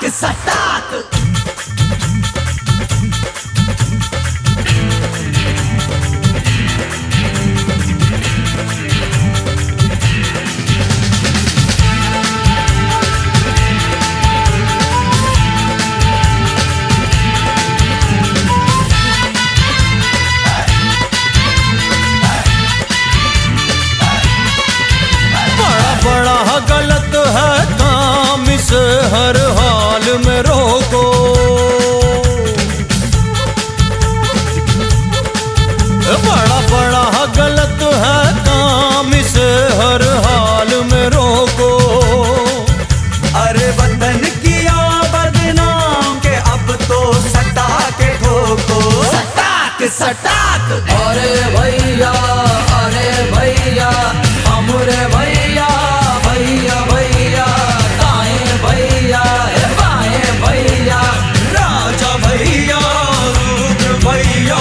सटाक सटाक। बड़ा गलत है काम, इसे हर हाल में रोको। बड़ा गलत है काम, इसे हर हाल में रोको। अरे वतन किया बदनाम के अब तो सटा के ठोको। सटाक सटाक। अरे भैया हमरे भैया भैया भैया, दाएं भैया बाएं भैया, राजा भैया रुद्र भैया।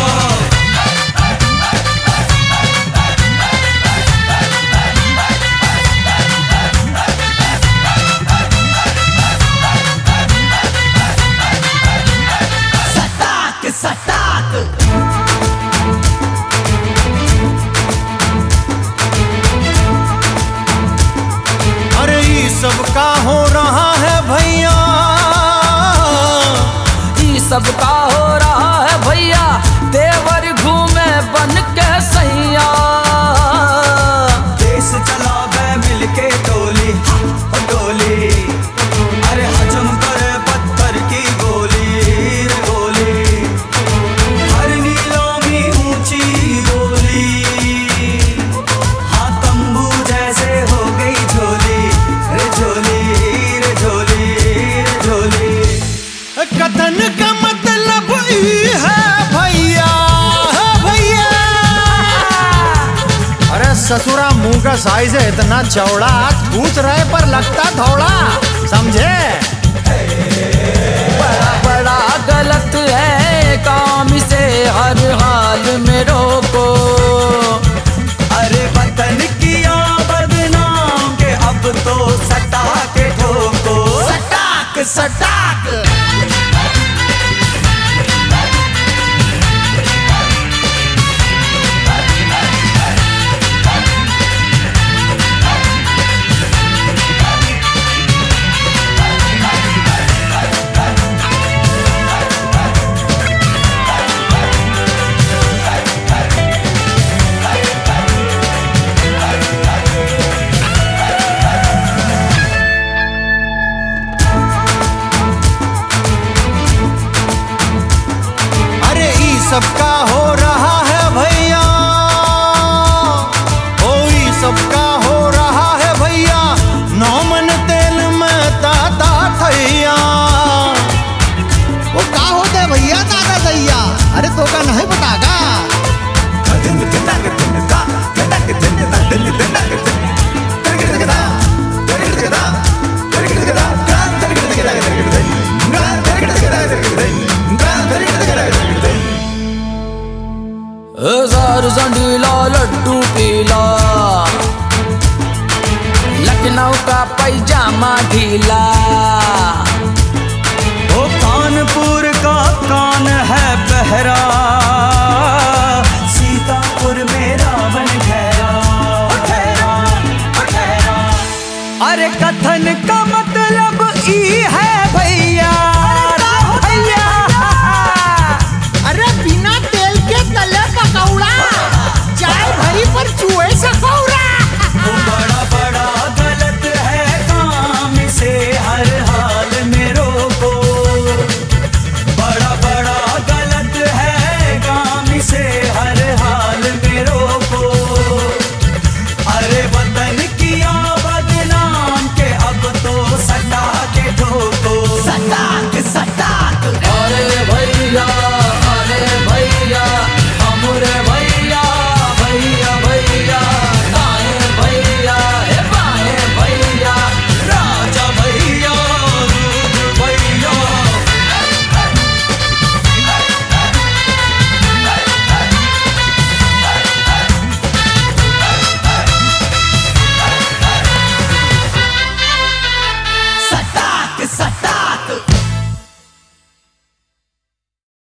सटाक सटाक। सबका हो रहा है भैया, ये सबका हो रहा है भैया, देवर घूमे बन के सैया। देश चला गए मिलके टोली टोली, अरे हजम करे पत्थर की गोली रे गोली, हर नीलों में ऊंची गोली, हाँ तंबू जैसे हो गई झोली रे झोली रे झोली रे झोली। कथन का मतलब ये है भैया भैया। अरे ससुरा मुंह का साइज है इतना चौड़ा, पूछ रहे पर लगता थोड़ा, समझे? बड़ा गलत है काम, इसे हर हाल में रोको। अरे वतन किया बदनाम के अब तो सटा के ठोको। सटाक सटाक। सबका